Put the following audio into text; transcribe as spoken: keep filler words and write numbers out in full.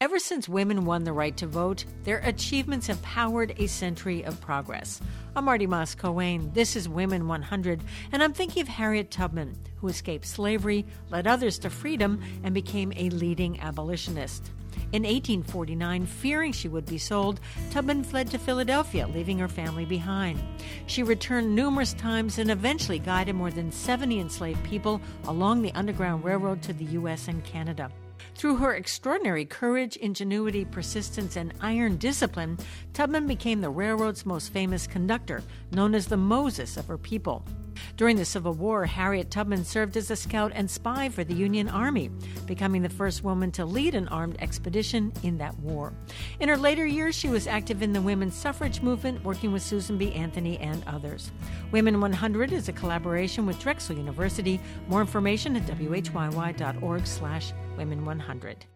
Ever since women won the right to vote, their achievements have powered a century of progress. I'm Marty Moss-Coane. This is Women one hundred, and I'm thinking of Harriet Tubman, who escaped slavery, led others to freedom, and became a leading abolitionist. In eighteen forty-nine, fearing she would be sold, Tubman fled to Philadelphia, leaving her family behind. She returned numerous times and eventually guided more than seventy enslaved people along the Underground Railroad to the U S and Canada. Through her extraordinary courage, ingenuity, persistence, and iron discipline, Tubman became the railroad's most famous conductor, known as the Moses of her people. During the Civil War, Harriet Tubman served as a scout and spy for the Union Army, becoming the first woman to lead an armed expedition in that war. In her later years, she was active in the women's suffrage movement, working with Susan B. Anthony and others. Women one hundred is a collaboration with Drexel University. More information at w h y y dot org slash women one hundred.